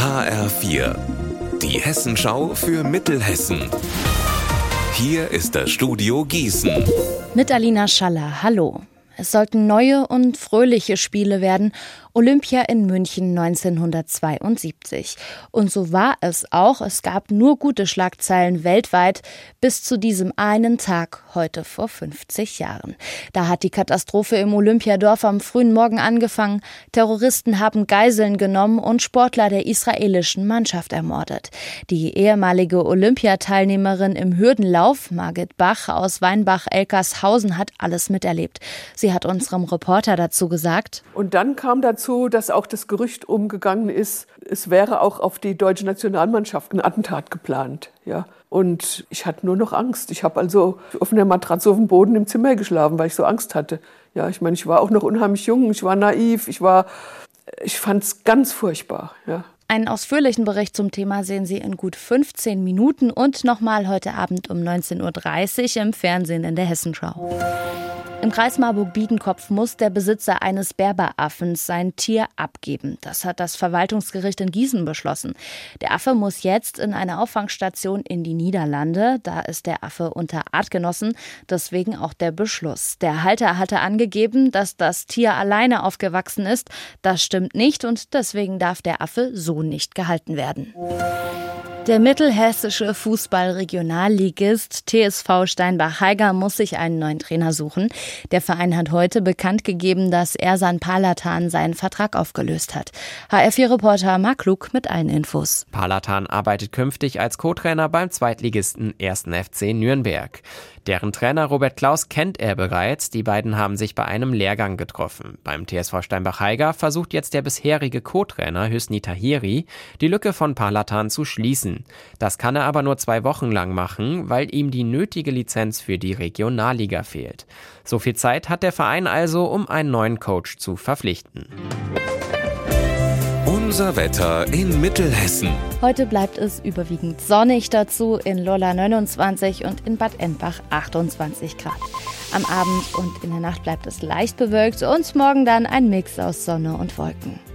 HR4, die Hessenschau für Mittelhessen. Hier ist das Studio Gießen. Mit Alina Schaller, hallo. Es sollten neue und fröhliche Spiele werden. Olympia in München 1972. Und so war es auch. Es gab nur gute Schlagzeilen weltweit bis zu diesem einen Tag heute vor 50 Jahren. Da hat die Katastrophe im Olympiadorf am frühen Morgen angefangen. Terroristen haben Geiseln genommen und Sportler der israelischen Mannschaft ermordet. Die ehemalige Olympiateilnehmerin im Hürdenlauf, Margit Bach aus Weinbach-Elkershausen, hat alles miterlebt. Sie hat unserem Reporter dazu gesagt: Und dann kam dazu, dass auch das Gerücht umgegangen ist, es wäre auch auf die deutsche Nationalmannschaft ein Attentat geplant. Ja. Und ich hatte nur noch Angst. Ich habe also auf einer Matratze auf dem Boden im Zimmer geschlafen, weil ich so Angst hatte. Ja, ich meine, ich war auch noch unheimlich jung, ich war naiv, ich fand es ganz furchtbar. Ja. Einen ausführlichen Bericht zum Thema sehen Sie in gut 15 Minuten und nochmal heute Abend um 19.30 Uhr im Fernsehen in der Hessenschau. Im Kreis Marburg-Biedenkopf muss der Besitzer eines Berberaffens sein Tier abgeben. Das hat das Verwaltungsgericht in Gießen beschlossen. Der Affe muss jetzt in eine Auffangstation in die Niederlande. Da ist der Affe unter Artgenossen, deswegen auch der Beschluss. Der Halter hatte angegeben, dass das Tier alleine aufgewachsen ist. Das stimmt nicht und deswegen darf der Affe so nicht gehalten werden. Der mittelhessische Fußball-Regionalligist TSV Steinbach-Haiger muss sich einen neuen Trainer suchen. Der Verein hat heute bekannt gegeben, dass Ersan Palatan seinen Vertrag aufgelöst hat. HR4-Reporter Marc Klug mit allen Infos. Palatan arbeitet künftig als Co-Trainer beim Zweitligisten 1. FC Nürnberg. Deren Trainer Robert Klaus kennt er bereits. Die beiden haben sich bei einem Lehrgang getroffen. Beim TSV Steinbach-Haiger versucht jetzt der bisherige Co-Trainer Hüsni Tahiri, die Lücke von Palatan zu schließen. Das kann er aber nur 2 Wochen lang machen, weil ihm die nötige Lizenz für die Regionalliga fehlt. So viel Zeit hat der Verein also, um einen neuen Coach zu verpflichten. Unser Wetter in Mittelhessen. Heute bleibt es überwiegend sonnig, dazu in Lolla 29 und in Bad Endbach 28 Grad. Am Abend und in der Nacht bleibt es leicht bewölkt und morgen dann ein Mix aus Sonne und Wolken.